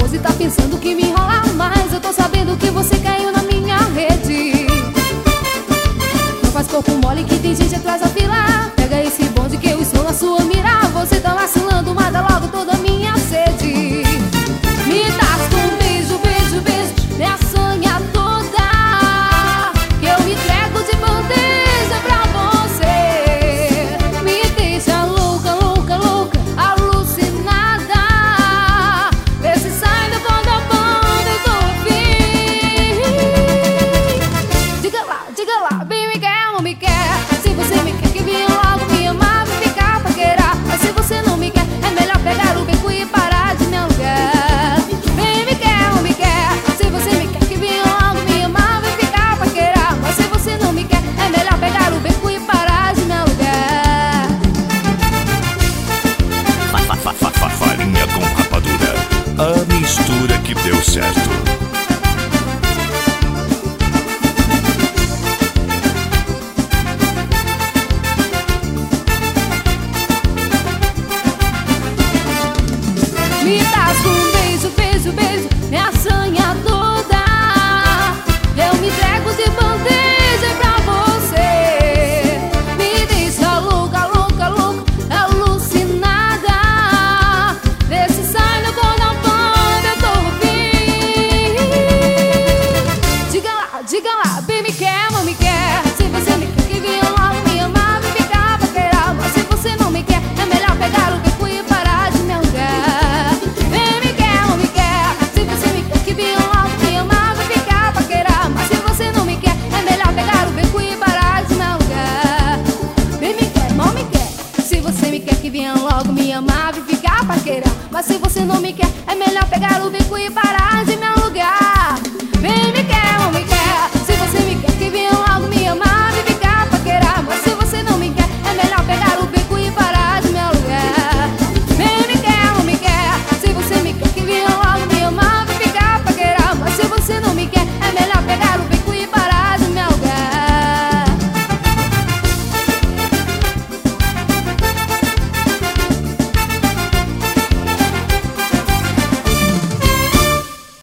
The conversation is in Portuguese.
voz e tá pensando que me enrola mais. Eu tô sabendo que você caiu na minha rede. Não faz corpo mole que tem gente atrás da fila. Pega esse bonde que eu estou na sua mira. Você tá vacilando, mata logo toda a minha sede. Me dá um beijo, beijo, beijo, minha sanha toda, que eu me entrego de bandeja pra você. Me deixa louca, louca, louca, alucinada. Vê se sai do contrabando, eu tô afim. Diga lá, bem me quer ou não me quer? Se você me quer que venha logo me amar, me ficar pra queirar. Mas se você não me quer, é melhor pegar o beco e parar de me alugar. Bem me quer ou me quer? Se você me quer que venha logo me amar, me ficar pra queirar. Mas se você não me quer, é melhor pegar o beco e parar de me alugar. Farinha com rapadura, a mistura que deu certo. Me dá um beijo, beijo, beijo, minha sanha toda, eu me entrego de bandeja pra você. Me deixa louca, louca, louca, alucinada. Vê se sai no contrabando, eu tô afim. Diga lá, bem me quer, não me quer? Se você me quer que venha logo me amar, me ficar pra queirar. Mas se você não me quer, é melhor pegar o beco e parar de me alugar. Bem me quer, não me quer? Se você me quer que venha logo me amar, me ficar pra queirar. Mas se você não me quer, é melhor pegar o beco e parar de me alugar. Bem me quer, não me quer? Se você me quer que venha logo me amar, me ficar pra queirar. Mas se você não me quer, é melhor pegar o beco e parar de me alugar. Bem me quer, não me quer? Se você me quer que venha logo me amar, me